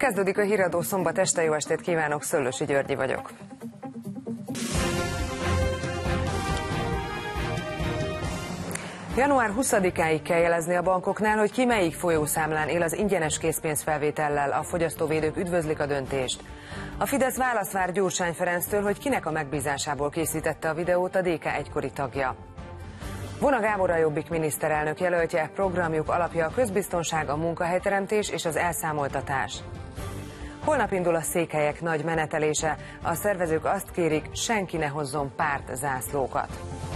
Kezdődik a Híradó szombat este, jó estét kívánok, Szöllősi Györgyi vagyok. Január 20-áig kell jelezni a bankoknál, hogy ki melyik folyószámlán él az ingyenes készpénzfelvétellel. A fogyasztóvédők üdvözlik a döntést. A Fidesz választ vár Gyurcsány Ferenctől, hogy kinek a megbízásából készítette a videót a DK egykori tagja. Vona Gábor a Jobbik miniszterelnök jelöltje, programjuk alapja a közbiztonság, a munkahelyteremtés és az elszámoltatás. Holnap indul a székelyek nagy menetelése. A szervezők azt kérik, senki ne hozzon pártzászlókat.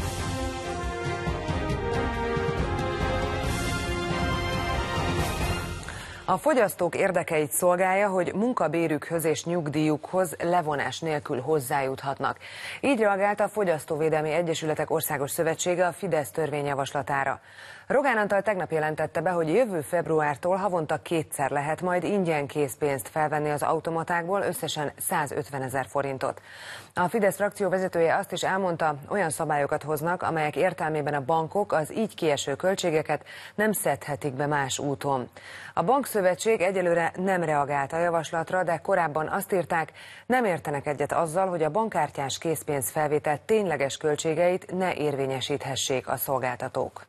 A fogyasztók érdekeit szolgálja, hogy munkabérükhöz és nyugdíjukhoz levonás nélkül hozzájuthatnak. Így reagált a Fogyasztóvédelmi Egyesületek Országos Szövetsége a Fidesz törvényjavaslatára. Rogán Antal tegnap jelentette be, hogy jövő februártól havonta kétszer lehet majd ingyen készpénzt felvenni az automatákból, összesen 150 000 forintot. A Fidesz frakció vezetője azt is elmondta, olyan szabályokat hoznak, amelyek értelmében a bankok az így kieső költségeket nem szedhetik be más úton. A Bankszövetség egyelőre nem reagált a javaslatra, de korábban azt írták, nem értenek egyet azzal, hogy a bankkártyás készpénzfelvétel tényleges költségeit ne érvényesíthessék a szolgáltatók.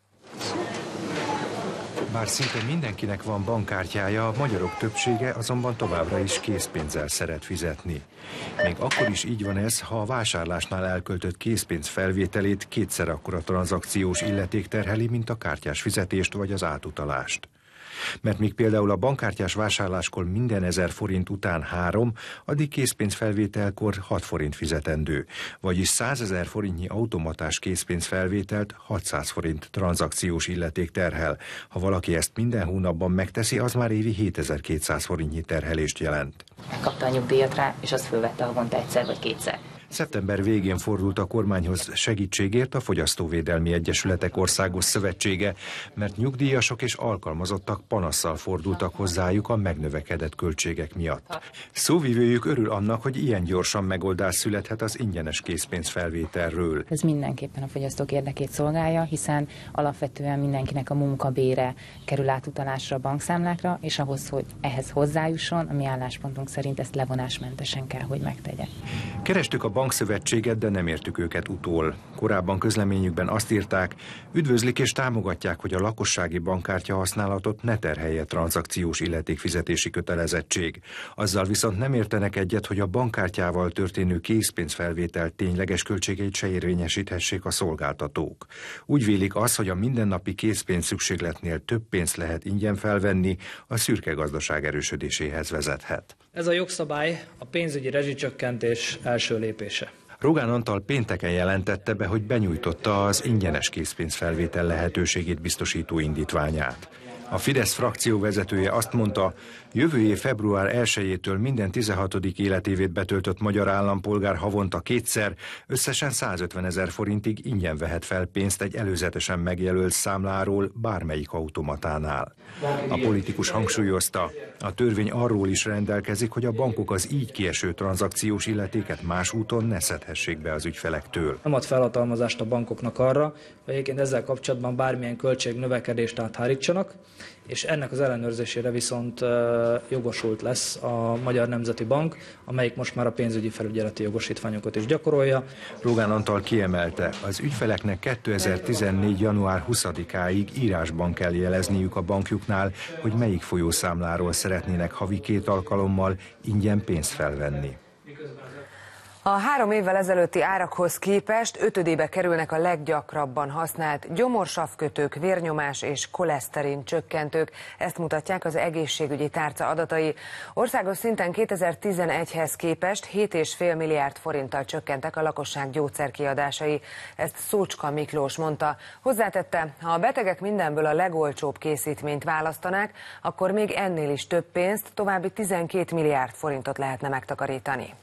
Bár szinte mindenkinek van bankkártyája, a magyarok többsége azonban továbbra is készpénzzel szeret fizetni. Még akkor is így van ez, ha a vásárlásnál elköltött készpénz felvételét kétszer akkora tranzakciós illeték terheli, mint a kártyás fizetést vagy az átutalást. Mert míg például a bankkártyás vásárláskor minden 1000 forint után 3, addig készpénzfelvételkor 6 forint fizetendő, vagyis 100 000 forintnyi automatás készpénzfelvételt 600 forint tranzakciós illeték terhel. Ha valaki ezt minden hónapban megteszi, az már évi 7200 forintnyi terhelést jelent. Megkapta a nyugdíjat rá, és azt fölvette havonta egyszer vagy kétszer. Szeptember végén fordult a kormányhoz segítségért a Fogyasztóvédelmi Egyesületek Országos Szövetsége, mert nyugdíjasok és alkalmazottak panasszal fordultak hozzájuk a megnövekedett költségek miatt. Szóvivőjük örül annak, hogy ilyen gyorsan megoldás születhet az ingyenes készpénzfelvételről. Ez mindenképpen a fogyasztók érdekét szolgálja, hiszen alapvetően mindenkinek a munkabére kerül átutalásra a bankszámlákra, és ahhoz, hogy ehhez hozzájusson, a mi álláspontunk szerint ezt levonásmentesen kell, hogy megtegye. Kerestük a Bankszövetséget, de nem értük őket utól. Korábban közleményükben azt írták, üdvözlik és támogatják, hogy a lakossági bankkártya használatot ne terhelje tranzakciós illetékfizetési kötelezettség. Azzal viszont nem értenek egyet, hogy a bankkártyával történő készpénzfelvétel tényleges költségeit se érvényesíthessék a szolgáltatók. Úgy vélik az, hogy a mindennapi készpénz szükségletnél több pénzt lehet ingyen felvenni, a szürke gazdaság erősödéséhez vezethet. Ez a jogszabály a pénzügyi rezsicsökkentés első lépése. Rogán Antal pénteken jelentette be, hogy benyújtotta az ingyenes készpénzfelvétel lehetőségét biztosító indítványát. A Fidesz frakció vezetője azt mondta, jövő év február 1-től minden 16. életévét betöltött magyar állampolgár havonta kétszer, összesen 150 000 forintig ingyen vehet fel pénzt egy előzetesen megjelölt számláról bármelyik automatánál. A politikus hangsúlyozta, a törvény arról is rendelkezik, hogy a bankok az így kieső tranzakciós illetéket más úton ne szedhessék be az ügyfelektől. Nem ad felhatalmazást a bankoknak arra, hogy egyébként ezzel kapcsolatban bármilyen költségnövekedést áthárítsanak, és ennek az ellenőrzésére viszont jogosult lesz a Magyar Nemzeti Bank, amelyik most már a pénzügyi felügyeleti jogosítványokat is gyakorolja. Rogán Antal kiemelte, az ügyfeleknek 2014. január 20-áig írásban kell jelezniük a bankjuknál, hogy melyik folyószámláról szeretnének havi 2 alkalommal ingyen pénzt felvenni. A 3 évvel ezelőtti árakhoz képest 5-ödébe kerülnek a leggyakrabban használt gyomorsavkötők, vérnyomás és koleszterin csökkentők. Ezt mutatják az egészségügyi tárca adatai. Országos szinten 2011-hez képest 7,5 milliárd forinttal csökkentek a lakosság gyógyszerkiadásai. Ezt Szócska Miklós mondta. Hozzátette, ha a betegek mindenből a legolcsóbb készítményt választanák, akkor még ennél is több pénzt, további 12 milliárd forintot lehetne megtakarítani.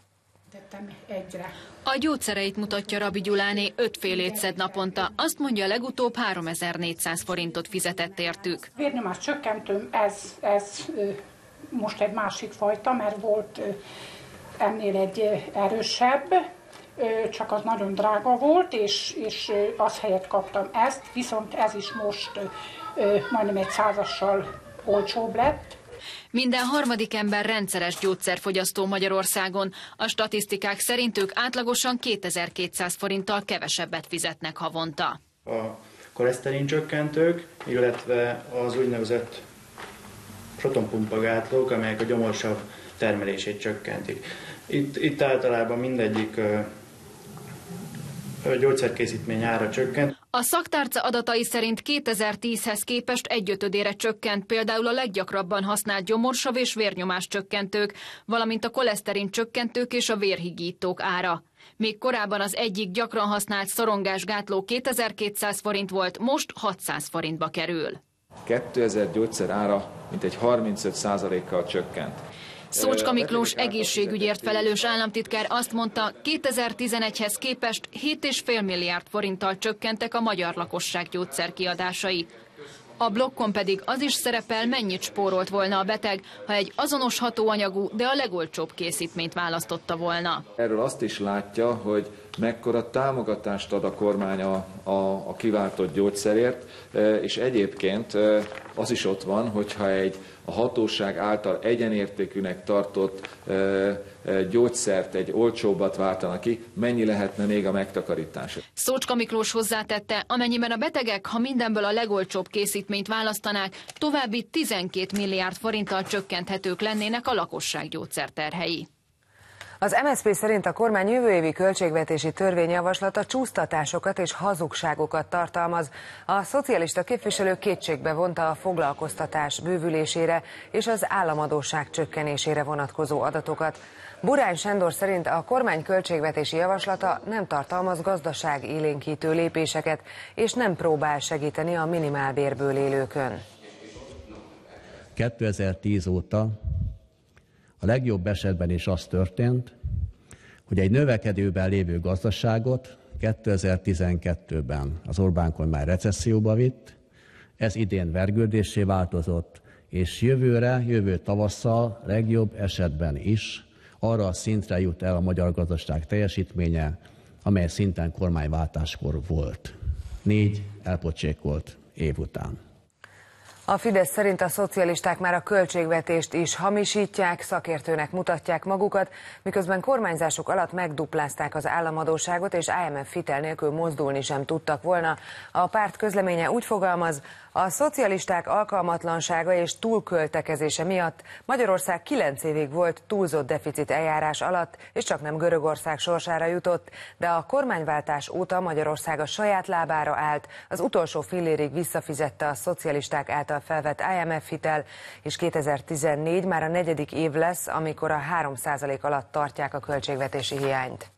A gyógyszereit mutatja Rabi Gyuláné, 5 félét szed naponta. Azt mondja, legutóbb 3400 forintot fizetett értük. Vérnyomás csökkentőm, ez most egy másik fajta, mert volt ennél egy erősebb, csak az nagyon drága volt, és az helyett kaptam ezt, viszont ez is most majdnem egy 100-assal olcsóbb lett. Minden harmadik ember rendszeres gyógyszerfogyasztó Magyarországon. A statisztikák szerint ők átlagosan 2200 forinttal kevesebbet fizetnek havonta. A koleszterin csökkentők, illetve az úgynevezett protonpumpagátlók, amelyek a gyomorsav termelését csökkentik. Itt általában mindegyik gyógyszerkészítmény ára csökkent. A szaktárca adatai szerint 2010-hez képest 1/5-ére csökkent például a leggyakrabban használt gyomorsav és vérnyomás csökkentők, valamint a koleszterin csökkentők és a vérhigítók ára. Még korábban az egyik gyakran használt szorongásgátló 2200 forint volt, most 600 forintba kerül. 2000 gyógyszer ára mintegy 35%-kal csökkent. Szócska Miklós egészségügyért felelős államtitkár azt mondta, 2011-hez képest 7,5 milliárd forinttal csökkentek a magyar lakosság gyógyszerkiadásai. A blokkon pedig az is szerepel, mennyit spórolt volna a beteg, ha egy azonos hatóanyagú, de a legolcsóbb készítményt választotta volna. Erről azt is látja, hogy mekkora támogatást ad a kormány a kiváltott gyógyszerért, és egyébként az is ott van, hogyha a hatóság által egyenértékűnek tartott gyógyszert egy olcsóbbat váltana ki, mennyi lehetne még a megtakarítás. Szócska Miklós hozzátette, amennyiben a betegek, ha mindenből a legolcsóbb készítményt választanák, további 12 milliárd forinttal csökkenthetők lennének a lakosság gyógyszerterhei. Az MSZP szerint a kormány jövő évi költségvetési törvényjavaslata csúsztatásokat és hazugságokat tartalmaz. A szocialista képviselő kétségbe vonta a foglalkoztatás bővülésére és az államadósság csökkenésére vonatkozó adatokat. Burány Sándor szerint a kormány költségvetési javaslata nem tartalmaz gazdaságélénkítő lépéseket, és nem próbál segíteni a minimálbérből élőkön. 2010 óta a legjobb esetben is az történt, hogy egy növekedőben lévő gazdaságot 2012-ben az Orbán kormány recesszióba vitt, ez idén vergődéssé változott, és jövő tavasszal legjobb esetben is arra a szintre jut el a magyar gazdaság teljesítménye, amely szinten kormányváltáskor volt. 4 elpocsékolt év után. A Fidesz szerint a szocialisták már a költségvetést is hamisítják, szakértőnek mutatják magukat, miközben kormányzásuk alatt megduplázták az államadósságot, és IMF hitel nélkül mozdulni sem tudtak volna. A párt közleménye úgy fogalmaz, a szocialisták alkalmatlansága és túlköltekezése miatt Magyarország 9 évig volt túlzott deficit eljárás alatt, és csak nem Görögország sorsára jutott, de a kormányváltás óta Magyarország a saját lábára állt, az utolsó fillérig visszafizette a szocialisták által felvett IMF hitel, és 2014 már a 4. év lesz, amikor a 3% alatt tartják a költségvetési hiányt.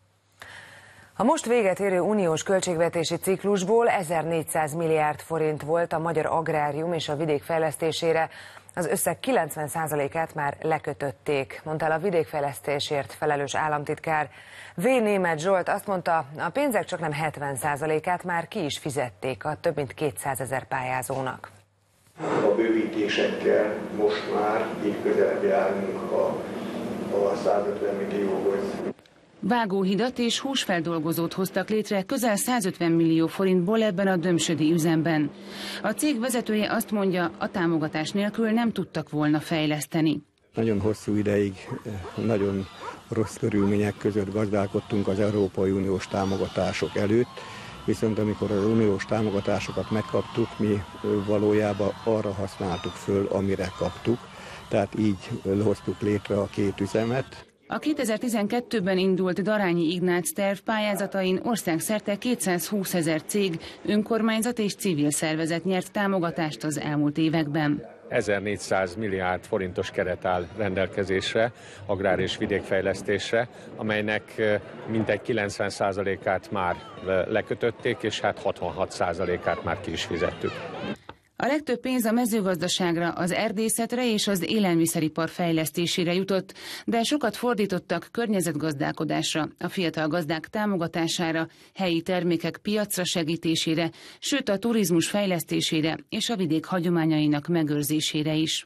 A most véget érő uniós költségvetési ciklusból 1400 milliárd forint volt a magyar agrárium és a vidék fejlesztésére, az összeg 90%-át már lekötötték, mondta el a vidékfejlesztésért felelős államtitkár. V. Németh Zsolt azt mondta, a pénzek csak nem 70%-át már ki is fizették a több mint 200 000 pályázónak. A bővítésekkel most már így közelebb járunk a 150 millióhoz. Vágóhidat és húsfeldolgozót hoztak létre közel 150 millió forintból ebben a dömsödi üzemben. A cég vezetője azt mondja, a támogatás nélkül nem tudtak volna fejleszteni. Nagyon hosszú ideig, nagyon rossz körülmények között gazdálkodtunk az Európai Uniós támogatások előtt, viszont amikor az uniós támogatásokat megkaptuk, mi valójában arra használtuk föl, amire kaptuk, tehát így hoztuk létre a 2 üzemet. A 2012-ben indult Darányi Ignác terv pályázatain országszerte 220 000 cég, önkormányzat és civil szervezet nyert támogatást az elmúlt években. 1400 milliárd forintos keret áll rendelkezésre agrár- és vidékfejlesztésre, amelynek mintegy 90%-át már lekötötték, és hát 66%-át már ki is fizettük. A legtöbb pénz a mezőgazdaságra, az erdészetre és az élelmiszeripar fejlesztésére jutott, de sokat fordítottak környezetgazdálkodásra, a fiatal gazdák támogatására, helyi termékek piacra segítésére, sőt a turizmus fejlesztésére és a vidék hagyományainak megőrzésére is.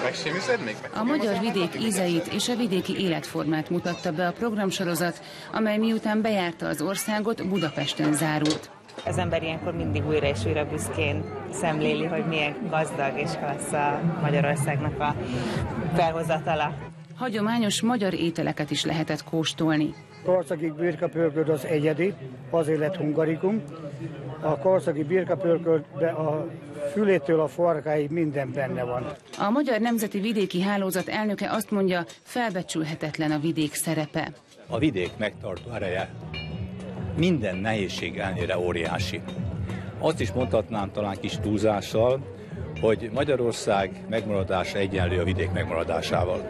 A magyar vidék ízeit és a vidéki életformát mutatta be a programsorozat, amely miután bejárta az országot, Budapesten zárult. az ember ilyenkor mindig újra és újra büszkén szemléli, hogy milyen gazdag és klassz a Magyarországnak a felhozatala. Hagyományos magyar ételeket is lehetett kóstolni. Korszaki birkapörköd az egyedi, azért lett hungarikum. A korszaki birkapörködben a fülétől a farkáig minden benne van. A Magyar Nemzeti Vidéki Hálózat elnöke azt mondja, felbecsülhetetlen a vidék szerepe. A vidék megtartó ereje minden nehézség ellenére óriási. Azt is mondhatnám talán kis túlzással, hogy Magyarország megmaradása egyenlő a vidék megmaradásával.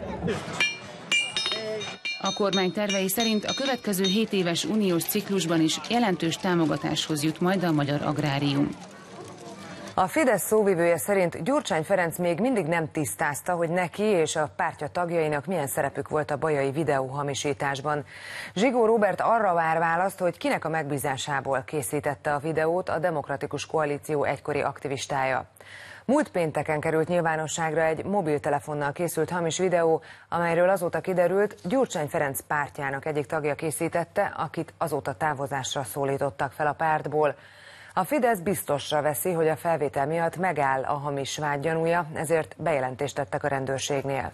A kormány tervei szerint a következő 7 éves uniós ciklusban is jelentős támogatáshoz jut majd a magyar agrárium. A Fidesz szóvivője szerint Gyurcsány Ferenc még mindig nem tisztázta, hogy neki és a pártja tagjainak milyen szerepük volt a bajai videóhamisításban. Zsigó Róbert arra vár választ, hogy kinek a megbízásából készítette a videót a Demokratikus Koalíció egykori aktivistája. Múlt pénteken került nyilvánosságra egy mobiltelefonnal készült hamis videó, amelyről azóta kiderült, Gyurcsány Ferenc pártjának egyik tagja készítette, akit azóta távozásra szólítottak fel a pártból. A Fidesz biztosra veszi, hogy a felvétel miatt megáll a hamis vád gyanúja, ezért bejelentést tettek a rendőrségnél.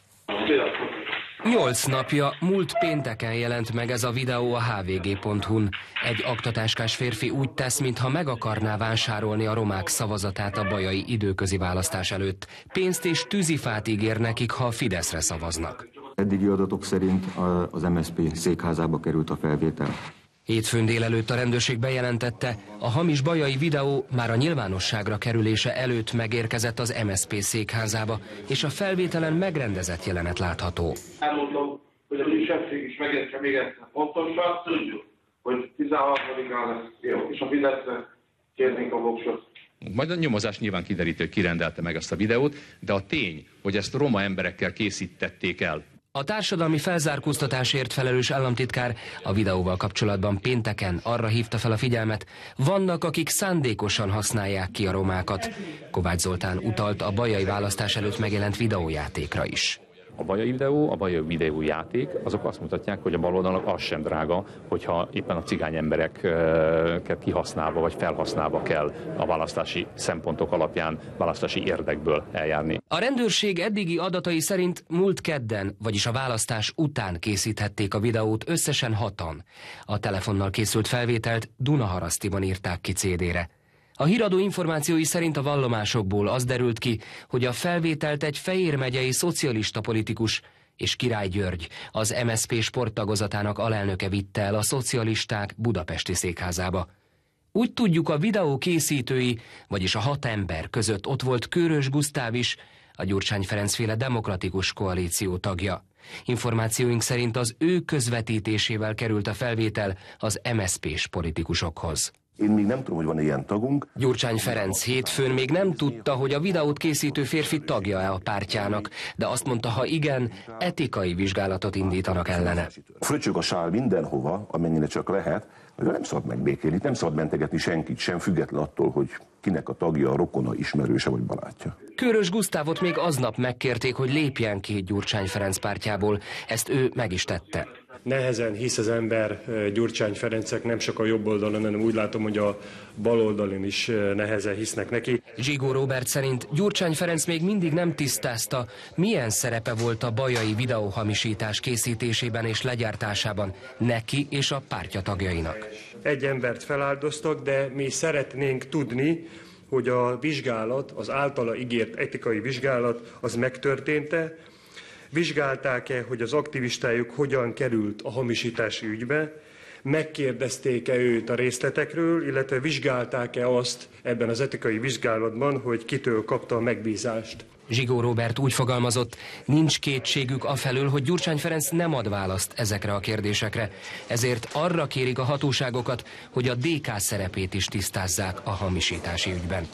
8 napja, múlt pénteken jelent meg ez a videó a hvg.hu-n. Egy aktatáskás férfi úgy tesz, mintha meg akarná vásárolni a romák szavazatát a bajai időközi választás előtt. Pénzt és tűzifát ígér nekik, ha a Fideszre szavaznak. Eddigi adatok szerint az MSZP székházába került a felvétel. Hétfőn délelőtt a rendőrség bejelentette, a hamis bajai videó már a nyilvánosságra kerülése előtt megérkezett az MSZP székházába, és a felvételen megrendezett jelenet látható. Elmondom, hogy a kisebbség is megértse még egyszer pontosan, tudjuk, hogy 13-án lesz jó, és a Fideszre kérnénk a voksot. Majd a nyomozás nyilván kideríti, hogy ki rendelte meg azt a videót, de a tény, hogy ezt roma emberekkel készítették el. A társadalmi felzárkóztatásért felelős államtitkár a videóval kapcsolatban pénteken arra hívta fel a figyelmet, vannak, akik szándékosan használják ki a romákat. Kovács Zoltán utalt a bajai választás előtt megjelent videójátékra is. A bajai videójáték, azok azt mutatják, hogy a baloldalnak az sem drága, hogyha éppen a cigány embereket kihasználva vagy felhasználva kell a választási szempontok alapján választási érdekből eljárni. A rendőrség eddigi adatai szerint múlt kedden, vagyis a választás után készíthették a videót összesen 6-an. A telefonnal készült felvételt Dunaharasztiban írták ki CD-re. A híradó információi szerint a vallomásokból az derült ki, hogy a felvételt egy Fejér megyei szocialista politikus és Király György, az MSZP sporttagozatának alelnöke vitte el a szocialisták budapesti székházába. Úgy tudjuk, a videó készítői, vagyis a 6 ember között ott volt Kőrös Gusztáv is, a Gyurcsány Ferenc-féle Demokratikus Koalíció tagja. Információink szerint az ő közvetítésével került a felvétel az MSZP-s politikusokhoz. Én még nem tudom, hogy van ilyen tagunk. Gyurcsány Ferenc hétfőn még nem tudta, hogy a videót készítő férfi tagja-e a pártjának, de azt mondta, ha igen, etikai vizsgálatot indítanak ellene. Fröccsög a sál mindenhova, amennyire csak lehet, hogy nem szabad megbékélni, nem szabad mentegetni senkit sem, független attól, hogy kinek a tagja, rokona, ismerőse vagy barátja. Kőrös Gusztávot még aznap megkérték, hogy lépjen ki Gyurcsány Ferenc pártjából, ezt ő meg is tette. Nehezen hisz az ember Gyurcsány Ferencek, nem csak a jobb oldalon, hanem úgy látom, hogy a bal oldalon is nehezen hisznek neki. Zsigó Róbert szerint Gyurcsány Ferenc még mindig nem tisztázta, milyen szerepe volt a bajai videóhamisítás készítésében és legyártásában neki és a pártja tagjainak. Egy embert feláldoztak, de mi szeretnénk tudni, hogy a vizsgálat, az általa ígért etikai vizsgálat, az megtörtént-e, vizsgálták-e, hogy az aktivistájuk hogyan került a hamisítási ügybe, megkérdezték-e őt a részletekről, illetve vizsgálták-e azt ebben az etikai vizsgálatban, hogy kitől kapta a megbízást. Zsigó Róbert úgy fogalmazott, nincs kétségük afelől, hogy Gyurcsány Ferenc nem ad választ ezekre a kérdésekre, ezért arra kérik a hatóságokat, hogy a DK szerepét is tisztázzák a hamisítási ügyben.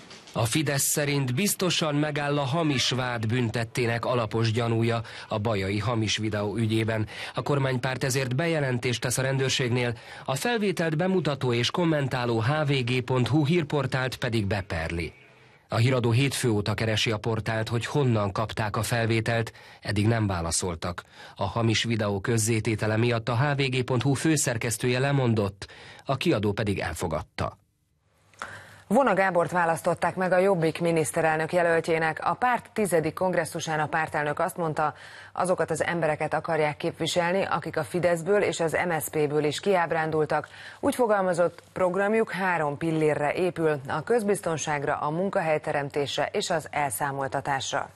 A Fidesz szerint biztosan megáll a hamis vád büntettének alapos gyanúja a bajai hamis videó ügyében. A kormánypárt ezért bejelentést tesz a rendőrségnél, a felvételt bemutató és kommentáló hvg.hu hírportált pedig beperli. A híradó hétfő óta keresi a portált, hogy honnan kapták a felvételt, eddig nem válaszoltak. A hamis videó közzététele miatt a hvg.hu főszerkesztője lemondott, a kiadó pedig elfogadta. Vona Gábort választották meg a Jobbik miniszterelnök jelöltjének. A párt 10. kongresszusán a pártelnök azt mondta, azokat az embereket akarják képviselni, akik a Fideszből és az MSZP-ből is kiábrándultak. Úgy fogalmazott, programjuk 3 pillérre épül: a közbiztonságra, a munkahelyteremtésre és az elszámoltatásra.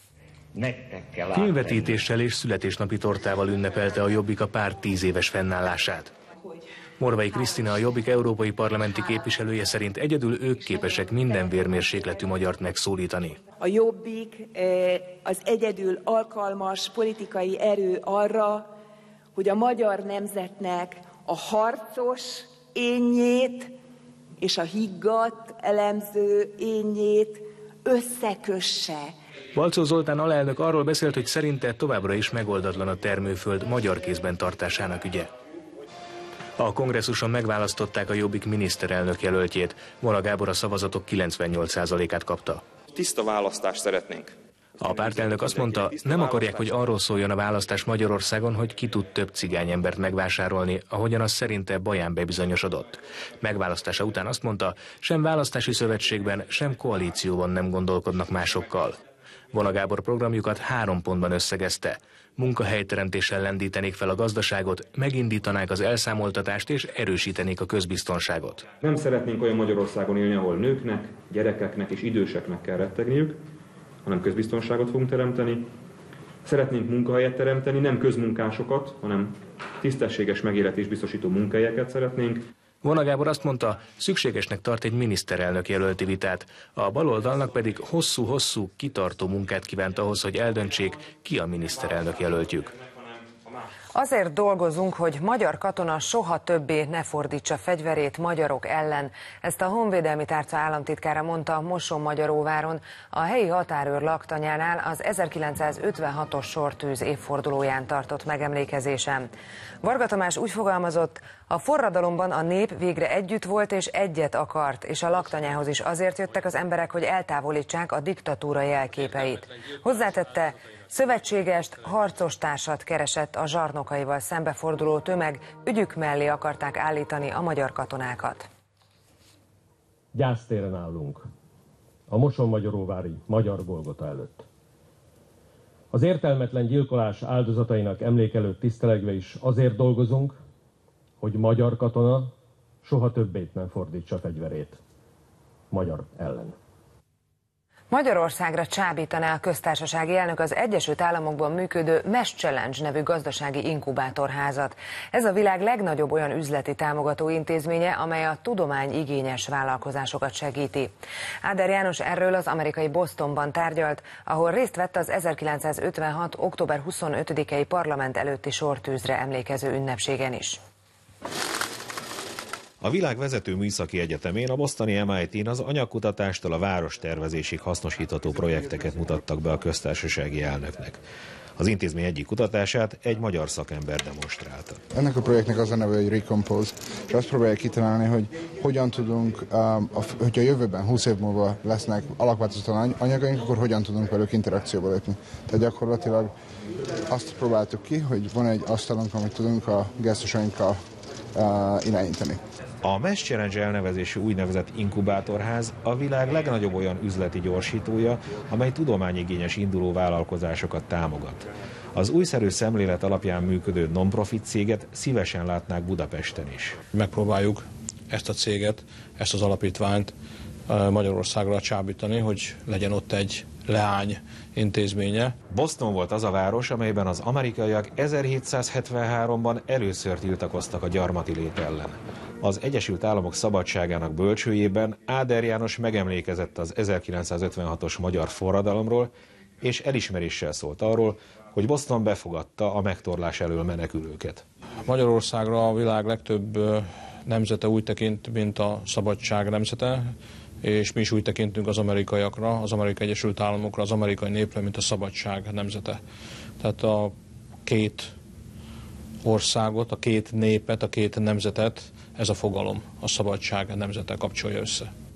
Filmvetítéssel és születésnapi tortával ünnepelte a Jobbik a párt 10 éves fennállását. Morvai Krisztina, a Jobbik európai parlamenti képviselője szerint egyedül ők képesek minden vérmérsékletű magyart megszólítani. A Jobbik az egyedül alkalmas politikai erő arra, hogy a magyar nemzetnek a harcos énjét és a higgadt, elemző énjét összekösse. Balczó Zoltán alelnök arról beszélt, hogy szerinte továbbra is megoldatlan a termőföld magyar kézben tartásának ügye. A kongresszuson megválasztották a Jobbik miniszterelnök jelöltjét. Vona Gábor a szavazatok 98%-át kapta. Tiszta választást szeretnénk. A pártelnök azt mondta, nem akarják, hogy arról szóljon a választás Magyarországon, hogy ki tud több cigányembert megvásárolni, ahogyan az szerinte Baján bebizonyosodott. Megválasztása után azt mondta, sem választási szövetségben, sem koalícióban nem gondolkodnak másokkal. Vona Gábor programjukat 3 pontban összegezte. Munkahelyteremtéssel lendítenék fel a gazdaságot, megindítanák az elszámoltatást és erősítenék a közbiztonságot. Nem szeretnénk olyan Magyarországon élni, ahol nőknek, gyerekeknek és időseknek kell rettegniük, hanem közbiztonságot fogunk teremteni. Szeretnénk munkahelyet teremteni, nem közmunkásokat, hanem tisztességes megélhetést biztosító munkahelyeket szeretnénk. Vona Gábor azt mondta, szükségesnek tart egy miniszterelnök jelölti vitát, a baloldalnak pedig hosszú-hosszú, kitartó munkát kívánt ahhoz, hogy eldöntsék, ki a miniszterelnök jelöltjük. Azért dolgozunk, hogy magyar katona soha többé ne fordítsa fegyverét magyarok ellen. Ezt a Honvédelmi Tárca államtitkára mondta Mosonmagyaróváron, a helyi határőr laktanyánál az 1956-os sortűz évfordulóján tartott megemlékezésen. Varga Tamás úgy fogalmazott, a forradalomban a nép végre együtt volt és egyet akart, és a laktanyához is azért jöttek az emberek, hogy eltávolítsák a diktatúra jelképeit. Hozzátette, szövetségest, harcostársat keresett a zsarnokaival szembeforduló tömeg, ügyük mellé akarták állítani a magyar katonákat. Gyásztéren állunk, a Mosonmagyaróvári Magyar Golgota előtt. Az értelmetlen gyilkolás áldozatainak emlékelőt tisztelegve is azért dolgozunk, hogy magyar katona soha többé nem fordítsa fegyverét magyar ellen. Magyarországra csábítaná a köztársasági elnök az Egyesült Államokban működő Mesh Challenge nevű gazdasági inkubátorházat. Ez a világ legnagyobb olyan üzleti támogató intézménye, amely a tudományigényes vállalkozásokat segíti. Áder János erről az amerikai Bostonban tárgyalt, ahol részt vett az 1956. október 25-i parlament előtti sortűzre emlékező ünnepségen is. A világ vezető műszaki egyetemén, a bostoni MIT-n az anyagkutatástól a várostervezésig hasznosítható projekteket mutattak be a köztársasági elnöknek. Az intézmény egyik kutatását egy magyar szakember demonstrálta. Ennek a projektnek az a neve, hogy Recompose, és azt próbálja kitalálni, hogy hogyan tudunk, hogyha a jövőben 20 év múlva lesznek alakváltozatlan anyagaink, akkor hogyan tudunk velük interakcióba lépni. Tehát gyakorlatilag azt próbáltuk ki, hogy van egy asztalunk, amit tudunk a gesztusainkkal irányítani. A Mesh Challenge elnevezésű úgynevezett inkubátorház a világ legnagyobb olyan üzleti gyorsítója, amely tudományigényes induló vállalkozásokat támogat. Az újszerű szemlélet alapján működő non-profit céget szívesen látnák Budapesten is. Megpróbáljuk ezt a céget, ezt az alapítványt Magyarországra csábítani, hogy legyen ott egy leány intézménye. Boston volt az a város, amelyben az amerikaiak 1773-ban először tiltakoztak a gyarmati lét ellen. Az Egyesült Államok szabadságának bölcsőjében Áder János megemlékezett az 1956-os magyar forradalomról, és elismeréssel szólt arról, hogy Boston befogadta a megtorlás elől menekülőket. Magyarországra a világ legtöbb nemzete úgy tekint, mint a szabadság nemzete, és mi is úgy tekintünk az amerikaiakra, az Amerikai Egyesült Államokra, az amerikai népre, mint a szabadság nemzete. Tehát a két országot, a két népet, a két nemzetet ez a fogalom, a szabadság nemzete kapcsolja össze.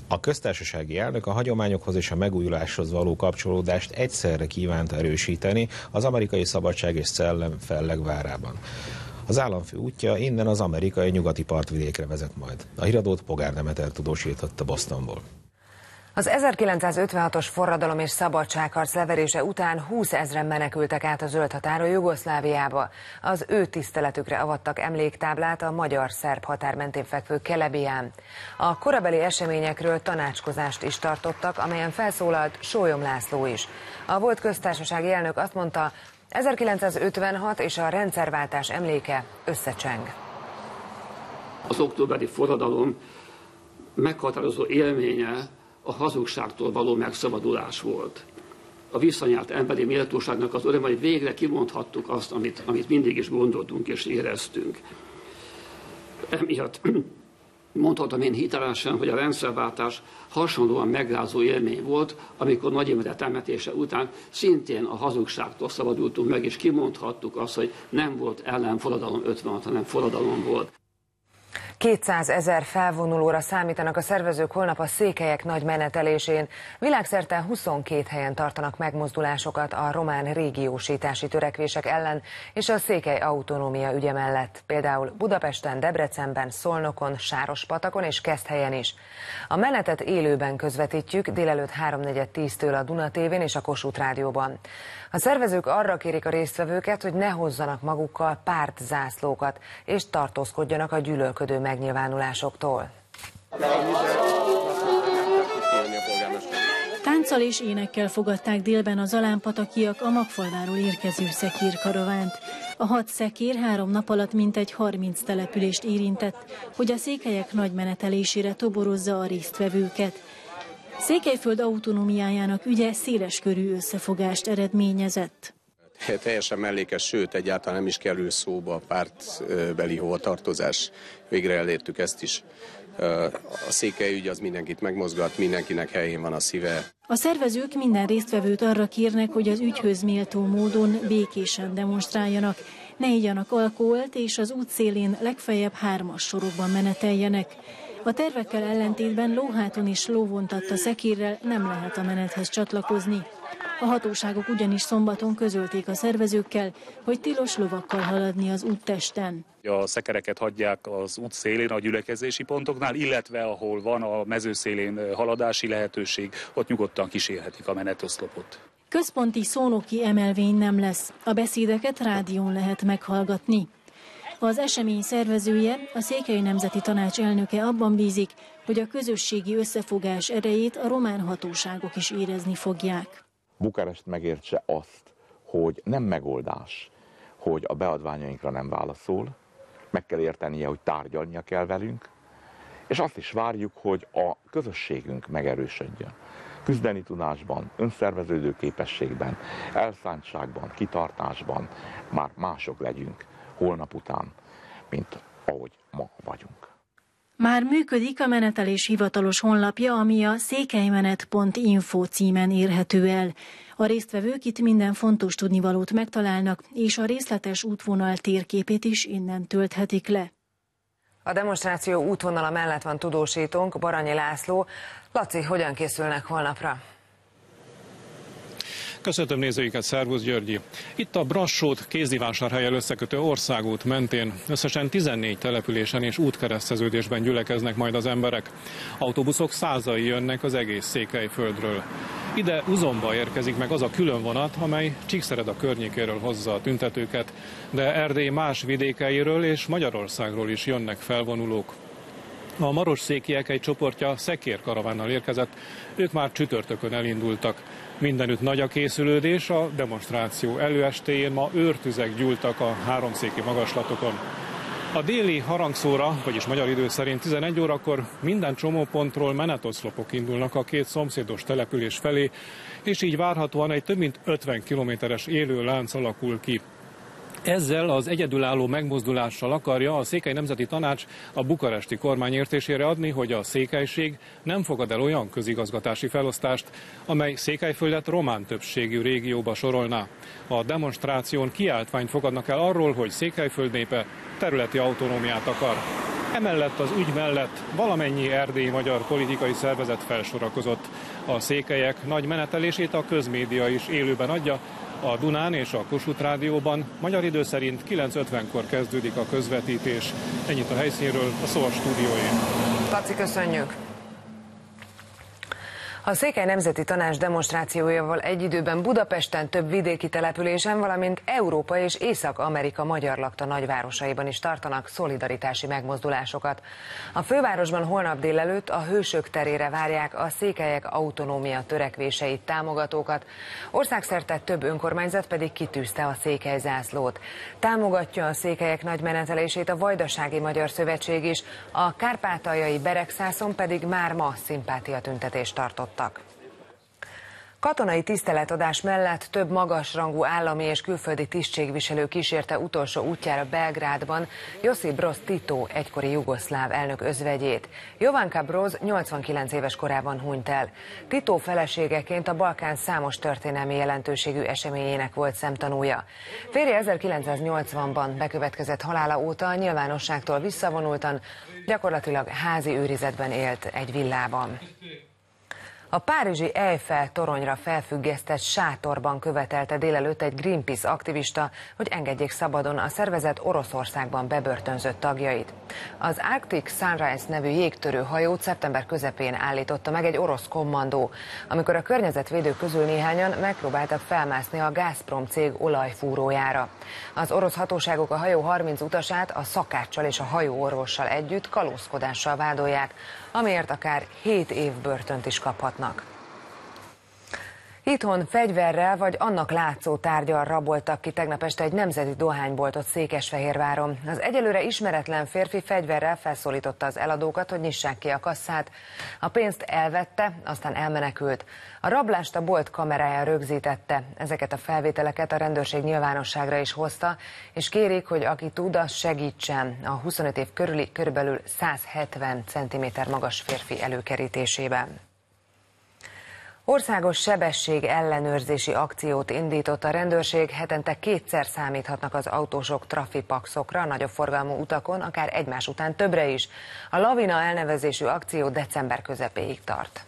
A köztársasági elnök a hagyományokhoz és a megújuláshoz való kapcsolódást egyszerre kívánta erősíteni az amerikai szabadság és szellem Fellegvárában. Az államfő útja innen az amerikai nyugati partvidékre vezet majd. A híradót Pogár Demeter tudósította Bostonból. Az 1956-os forradalom és szabadságharc leverése után 20 000 menekültek át a zöld határon Jugoszláviába. Az ő tiszteletükre avattak emléktáblát a magyar-szerb határ mentén fekvő Kelebián. A korabeli eseményekről tanácskozást is tartottak, amelyen felszólalt Sólyom László is. A volt köztársasági elnök azt mondta, 1956 és a rendszerváltás emléke összecseng. Az októberi forradalom meghatározó élménye a hazugságtól való megszabadulás volt. A visszanyert emberi méltóságnak az öröm, hogy végre kimondhattuk azt, amit mindig is gondoltunk és éreztünk. Emiatt mondhatom én hitelesen, hogy a rendszerváltás hasonlóan megrázó élmény volt, amikor Nagy Imre temetése után szintén a hazugságtól szabadultunk meg, és kimondhattuk azt, hogy nem volt ellenforradalom 56, hanem forradalom volt. 200 000 felvonulóra számítanak a szervezők holnap a székelyek nagy menetelésén. Világszerte 22 helyen tartanak megmozdulásokat a román régiósítási törekvések ellen és a székely autonómia ügye mellett. Például Budapesten, Debrecenben, Szolnokon, Sárospatakon és Keszthelyen is. A menetet élőben közvetítjük délelőtt 3:4-től a Duna TV-n és a Kossuth Rádióban. A szervezők arra kérik a résztvevőket, hogy ne hozzanak magukkal pártzászlókat, és tartózkodjanak a gyűlölködő megnyilvánulásoktól. Tánccal és énekkel fogadták délben a zalánpatakiak a Magfalváról érkező szekérkaravánt. A 6 szekér 3 nap alatt mintegy 30 települést érintett, hogy a székelyek nagy menetelésére toborozza a résztvevőket. Székelyföld autonómiájának ügye széleskörű összefogást eredményezett. Teljesen mellékes, sőt egyáltalán nem is kerül szóba a pártbeli hovatartozás. Végre elértük ezt is. A székely ügy az mindenkit megmozgat, mindenkinek helyén van a szíve. A szervezők minden résztvevőt arra kérnek, hogy az ügyhöz méltó módon békésen demonstráljanak, ne igyanak alkoholt, és az útszélén legfeljebb 3-as sorokban meneteljenek. A tervekkel ellentétben lóháton és lóvontatta szekérrel nem lehet a menethez csatlakozni. A hatóságok ugyanis szombaton közölték a szervezőkkel, hogy tilos lovakkal haladni az úttesten. A szekereket hagyják az út szélén, a gyülekezési pontoknál, illetve ahol van a mezőszélén haladási lehetőség, ott nyugodtan kísérhetik a menetoszlopot. Központi szónoki emelvény nem lesz, a beszédeket rádión lehet meghallgatni. Az esemény szervezője, a Székely Nemzeti Tanács elnöke abban bízik, hogy a közösségi összefogás erejét a román hatóságok is érezni fogják. Bukarest megértse azt, hogy nem megoldás, hogy a beadványainkra nem válaszol, meg kell értenie, hogy tárgyalnia kell velünk, és azt is várjuk, hogy a közösségünk megerősödjön. Küzdeni tudásban, önszerveződő képességben, elszántságban, kitartásban már mások legyünk holnap után, mint ahogy ma vagyunk. Már működik a menetelés hivatalos honlapja, ami a székelymenet.info címen érhető el. A résztvevők itt minden fontos tudnivalót megtalálnak, és a részletes útvonal térképét is innen tölthetik le. A demonstráció útvonala mellett van tudósítónk, Baranyi László. Laci, hogyan készülnek holnapra? Köszöntöm nézőiket, szervusz Györgyi! Itt a Brassót-Kézdivásárhellyel összekötő országút mentén összesen 14 településen és útkereszteződésben gyülekeznek majd az emberek. Autóbuszok százai jönnek az egész Székelyföldről. Ide Uzomba érkezik meg az a külön vonat, amely Csíkszereda környékéről hozza a tüntetőket, de Erdély más vidékeiről és Magyarországról is jönnek felvonulók. A marosszékiek egy csoportja szekérkaravánnal érkezett, ők már csütörtökön elindultak. Mindenütt nagy a készülődés, a demonstráció előestéjén ma őrtüzek gyúltak a háromszéki magaslatokon. A déli harangszóra, vagyis magyar idő szerint 11 órakor minden csomópontról menetoszlopok indulnak a két szomszédos település felé, és így várhatóan egy több mint 50 kilométeres élő lánc alakul ki. Ezzel az egyedülálló megmozdulással akarja a Székely Nemzeti Tanács a bukaresti kormány értésére adni, hogy a székelység nem fogad el olyan közigazgatási felosztást, amely Székelyföldet román többségű régióba sorolná. A demonstráción kiáltványt fogadnak el arról, hogy Székelyföld népe területi autonómiát akar. Emellett az ügy mellett valamennyi erdélyi magyar politikai szervezet felsorakozott. A székelyek nagy menetelését a közmédia is élőben adja. A Dunán és a Kossuth Rádióban magyar idő szerint 9:50-kor kezdődik a közvetítés. Ennyit a helyszínről, a Szóval stúdiójén. Laci, köszönjük! A Székely Nemzeti Tanács demonstrációjával egy időben Budapesten, több vidéki településen, valamint Európa és Észak-Amerika magyar lakta nagyvárosaiban is tartanak szolidaritási megmozdulásokat. A fővárosban holnap délelőtt a Hősök terére várják a székelyek autonómia törekvéseit támogatókat. Országszerte több önkormányzat pedig kitűzte a székely zászlót. Támogatja a székelyek nagy menetelését a Vajdasági Magyar Szövetség is, a kárpátaljai Beregszászon pedig már ma szimpátiatüntetést tartott. Katonai tiszteletadás mellett több magasrangú állami és külföldi tisztségviselő kísérte utolsó útjára Belgrádban Josip Broz Tito egykori jugoszláv elnök özvegyét. Jovanka Broz 89 éves korában hunyt el. Tito feleségeként a Balkán számos történelmi jelentőségű eseményének volt szemtanúja. Férje 1980-ban bekövetkezett halála óta a nyilvánosságtól visszavonultan, gyakorlatilag házi őrizetben élt egy villában. A párizsi Eiffel toronyra felfüggesztett sátorban követelte délelőtt egy Greenpeace aktivista, hogy engedjék szabadon a szervezet Oroszországban bebörtönzött tagjait. Az Arctic Sunrise nevű jégtörő hajót szeptember közepén állította meg egy orosz kommandó, amikor a környezetvédők közül néhányan megpróbáltak felmászni a Gazprom cég olajfúrójára. Az orosz hatóságok a hajó 30 utasát a szakáccsal és a hajóorvossal együtt kalózkodással vádolják, amiért akár 7 év börtönt is kaphatnak. Itthon fegyverrel vagy annak látszó tárggyal raboltak ki tegnap este egy nemzeti dohányboltot Székesfehérváron. Az egyelőre ismeretlen férfi fegyverrel felszólította az eladókat, hogy nyissák ki a kasszát. A pénzt elvette, aztán elmenekült. A rablást a bolt kamerája rögzítette. Ezeket a felvételeket a rendőrség nyilvánosságra is hozta, és kérik, hogy aki tud, az segítsen a 25 év körüli, körülbelül 170 cm magas férfi előkerítésében. Országos sebesség ellenőrzési akciót indított a rendőrség, hetente 2-szer számíthatnak az autósok trafipaxokra, nagyobb forgalmú utakon, akár egymás után többre is. A Lavina elnevezésű akció december közepéig tart.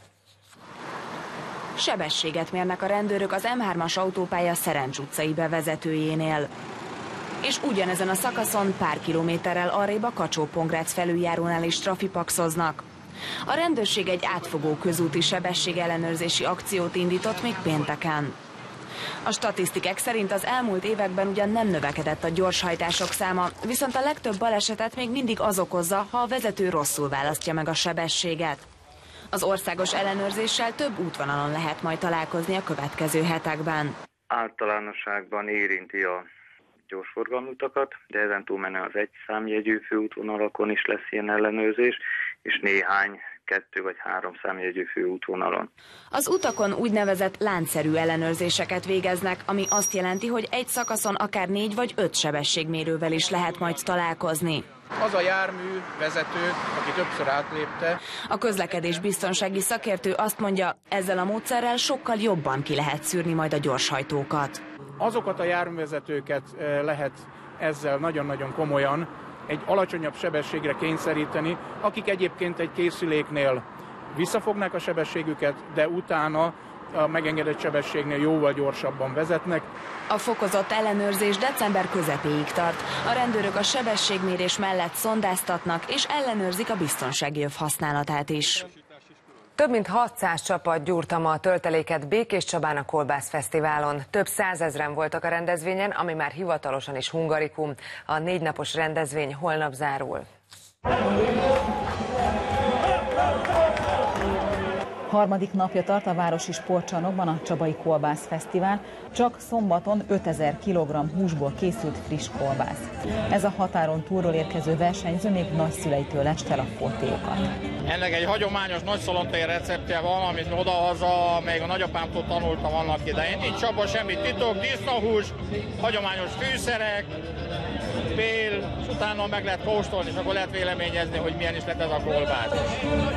Sebességet mérnek a rendőrök az M3-as autópálya Szerencs utcai bevezetőjénél. És ugyanezen a szakaszon pár kilométerrel arrébb a Kacsó-Pongrác felüljárónál is trafipaxoznak. A rendőrség egy átfogó közúti sebességellenőrzési akciót indított még pénteken. A statisztikák szerint az elmúlt években ugyan nem növekedett a gyorshajtások száma, viszont a legtöbb balesetet még mindig az okozza, ha a vezető rosszul választja meg a sebességet. Az országos ellenőrzéssel több útvonalon lehet majd találkozni a következő hetekben. Általánosságban érinti a gyorsforgalmú utakat, de ezen túlmenően az egy számjegyű főútvonalakon is lesz ilyen ellenőrzés, és néhány 2 vagy 3 számjegyű főútvonalon. Az utakon úgynevezett láncszerű ellenőrzéseket végeznek, ami azt jelenti, hogy egy szakaszon akár 4 vagy 5 sebességmérővel is lehet majd találkozni. Az a jármű vezető, aki többször átlépte. A közlekedésbiztonsági szakértő azt mondja, ezzel a módszerrel sokkal jobban ki lehet szűrni majd a gyorshajtókat. Azokat a járművezetőket lehet ezzel nagyon-nagyon komolyan egy alacsonyabb sebességre kényszeríteni, akik egyébként egy készüléknél visszafognák a sebességüket, de utána a megengedett sebességnél jóval gyorsabban vezetnek. A fokozott ellenőrzés december közepéig tart. A rendőrök a sebességmérés mellett szondáztatnak és ellenőrzik a biztonsági öv használatát is. Több mint 600 csapat gyúrta ma a tölteléket Békéscsabán a Kolbász Fesztiválon. Több százezren voltak a rendezvényen, ami már hivatalosan is hungarikum. A 4 napos rendezvény holnap zárul. Harmadik napja tart a városi sportcsarnokban a Csabai Kolbász Fesztivál. Csak szombaton 5000 kg húsból készült friss kolbász. Ez a határon túlról érkező versenyző még nagyszüleitől leste a portéokat. Ennek egy hagyományos nagyszalontai receptje van, amit odahaza még a nagyapámtól tanultam annak idején. Nincs abban semmi titok, disznóhús, hagyományos fűszerek, pél, és utána meg lehet kóstolni, és akkor lehet véleményezni, hogy milyen is lett ez a kolbász.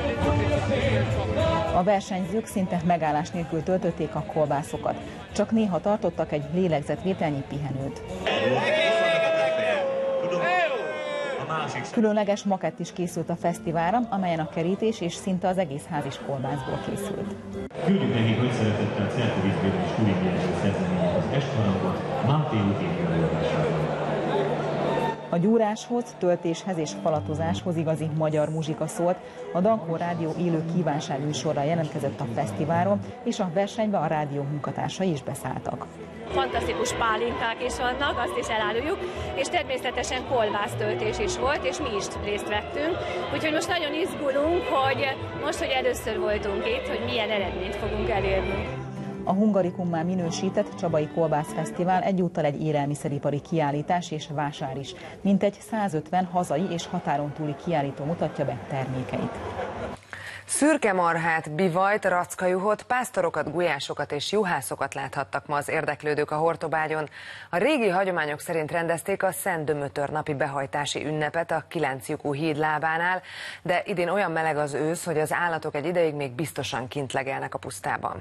A versenyzők szinte megállás nélkül töltötték a kolbászokat. Csak néha tartottak egy lélegzetvételnyi pihenőt. Különleges makett is készült a fesztiválra, amelyen a kerítés és szinte az egész ház is kolbászból készült. Küldjük nekik nagy szeretettel Cerkovízbél és Kuribiáról szerzeményét az Estharangot Máté úti előadásában. A gyúráshoz, töltéshez és falatozáshoz igazi magyar muzsika szólt. A Dankó Rádió élő kívánságműsorral jelentkezett a fesztiválon, és a versenybe a rádió munkatársai is beszálltak. Fantasztikus pálinkák is vannak, azt is eláruljuk, és természetesen kolbásztöltés is volt, és mi is részt vettünk. Úgyhogy most nagyon izgulunk, hogy először voltunk itt, hogy milyen eredményt fogunk elérni. A Hungaricummá minősített Csabai Kolbász Fesztivál egyúttal egy élelmiszeripari kiállítás és vásár is. Mintegy 150 hazai és határon túli kiállító mutatja be termékeit. Szürkemarhát, bivajt, rackajuhot, pásztorokat, gulyásokat és juhászokat láthattak ma az érdeklődők a Hortobágyon. A régi hagyományok szerint rendezték a Szent Dömötör napi behajtási ünnepet a 9 lyukú híd lábánál, de idén olyan meleg az ősz, hogy az állatok egy ideig még biztosan kint legelnek a pusztában.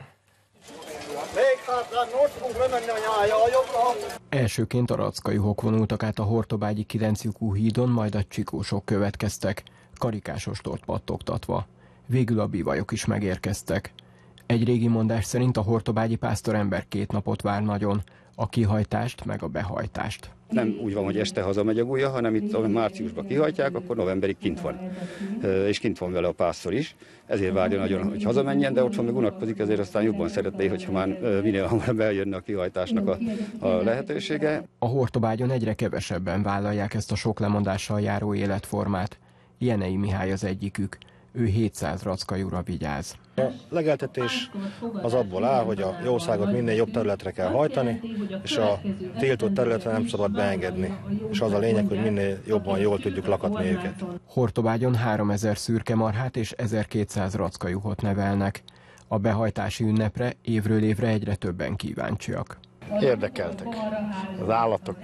Elsőként a rackajuhok vonultak át a hortobágyi 9 lyukú hídon, majd a csikósok következtek, karikásostort pattogtatva. Végül a bivajok is megérkeztek. Egy régi mondás szerint a hortobágyi pásztorember 2 napot vár nagyon, a kihajtást meg a behajtást. Nem úgy van, hogy este hazamegy a gulya, hanem itt márciusban kihajtják, akkor novemberig kint van. És kint van vele a pásztor is. Ezért várja nagyon, hogy hazamenjen, de ott van meg unatkozik, ezért aztán jobban szeretné, hogyha már minél hamarabb eljönne a kihajtásnak a lehetősége. A Hortobágyon egyre kevesebben vállalják ezt a sok lemondással járó életformát. Jenei Mihály az egyikük. Ő 700 rackajúra vigyáz. A legeltetés az abból áll, hogy a jószágot minél jobb területre kell hajtani, és a tiltott területre nem szabad beengedni. És az a lényeg, hogy minél jobban jól tudjuk lakatni őket. Hortobágyon 3000 szürkemarhát és 1200 rackajuhot nevelnek. A behajtási ünnepre évről évre egyre többen kíváncsiak. Érdekeltek az állatok.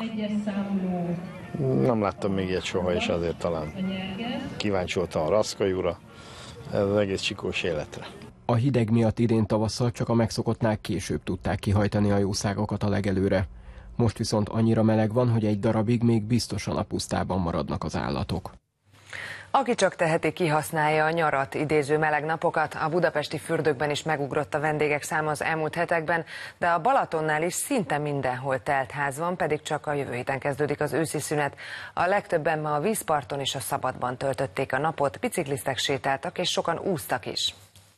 Nem láttam még ilyet soha, és azért talán kíváncsi voltam a rackajúra, ez az egész csikós életre. A hideg miatt idén tavasszal csak a megszokottnál később tudták kihajtani a jószágokat a legelőre. Most viszont annyira meleg van, hogy egy darabig még biztosan a pusztában maradnak az állatok. Aki csak teheti, kihasználja a nyarat, idéző meleg napokat. A budapesti fürdőkben is megugrott a vendégek száma az elmúlt hetekben, de a Balatonnál is szinte mindenhol telt ház van, pedig csak a jövő héten kezdődik az őszi szünet. A legtöbben ma a vízparton és a szabadban töltötték a napot, biciklisztek, sétáltak és sokan úsztak is.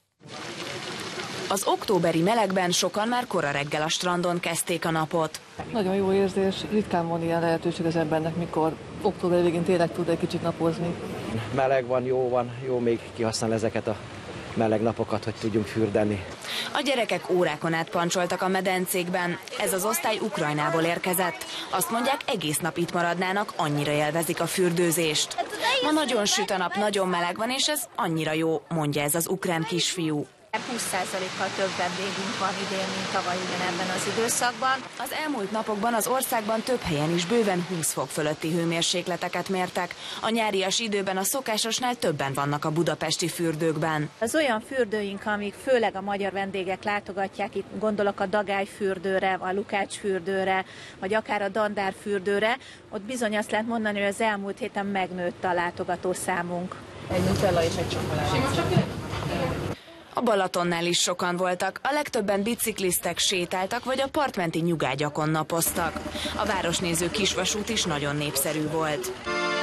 Az októberi melegben sokan már kora reggel a strandon kezdték a napot. Nagyon jó érzés, ritkán van ilyen lehetőség az embernek, mikor október végén tényleg tud egy kicsit napozni. Meleg van, jó még kihasználni ezeket a meleg napokat, hogy tudjunk fürdeni. A gyerekek órákon át pancsoltak a medencékben. Ez az osztály Ukrajnából érkezett. Azt mondják, egész nap itt maradnának, annyira élvezik a fürdőzést. Ma nagyon süt a nap, nagyon meleg van, és ez annyira jó, mondja ez az ukrán kisfiú. 20%-kal több vendégünk van idén, mint tavaly ugyanebben az időszakban. Az elmúlt napokban az országban több helyen is bőven 20 fok fölötti hőmérsékleteket mértek. A nyárias időben a szokásosnál többen vannak a budapesti fürdőkben. Az olyan fürdőink, amik főleg a magyar vendégek látogatják, itt gondolok a Dagály fürdőre, a Lukács fürdőre, vagy akár a Dandár fürdőre, ott bizony azt lehet mondani, hogy az elmúlt héten megnőtt a látogatószámunk. Egy nutella és egy csokoládé. A Balatonnál is sokan voltak, a legtöbben bicikliztek, sétáltak vagy a partmenti nyugágyakon napoztak. A városnéző kisvasút is nagyon népszerű volt.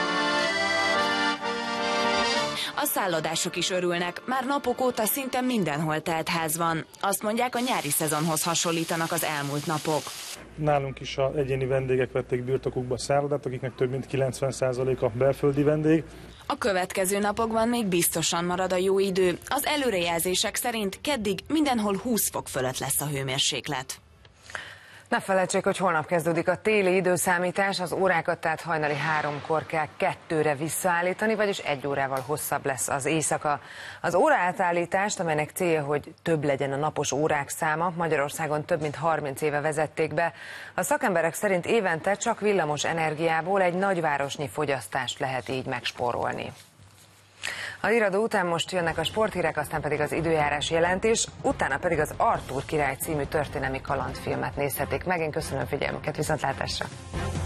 A szállodások is örülnek, már napok óta szinte mindenhol telt ház van. Azt mondják, a nyári szezonhoz hasonlítanak az elmúlt napok. Nálunk is az egyéni vendégek vették birtokukba a szállodát, akiknek több mint 90% a belföldi vendég. A következő napokban még biztosan marad a jó idő. Az előrejelzések szerint keddig mindenhol 20 fok fölött lesz a hőmérséklet. Ne felejtsék, hogy holnap kezdődik a téli időszámítás, az órákat tehát hajnali 3-kor kell 2-re visszaállítani, vagyis 1 órával hosszabb lesz az éjszaka. Az óraátállítást, amelynek célja, hogy több legyen a napos órák száma, Magyarországon több mint 30 éve vezették be. A szakemberek szerint évente csak villamos energiából egy nagyvárosnyi fogyasztást lehet így megspórolni. Az iradó után most jönnek a sporthírek, aztán pedig az időjárás jelentés, utána pedig az Artúr király című történelmi kalandfilmet nézhetik meg. Én köszönöm figyelmüket, viszontlátásra!